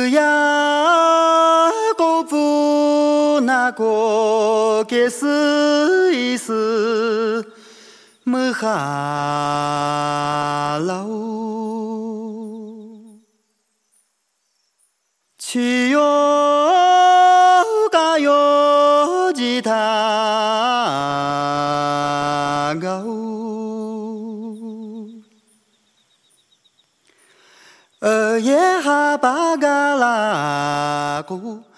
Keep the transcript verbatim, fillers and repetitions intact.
呀个不那个给死一死么哈老去哟嘎哟吉他高呃耶哈巴嘎拉古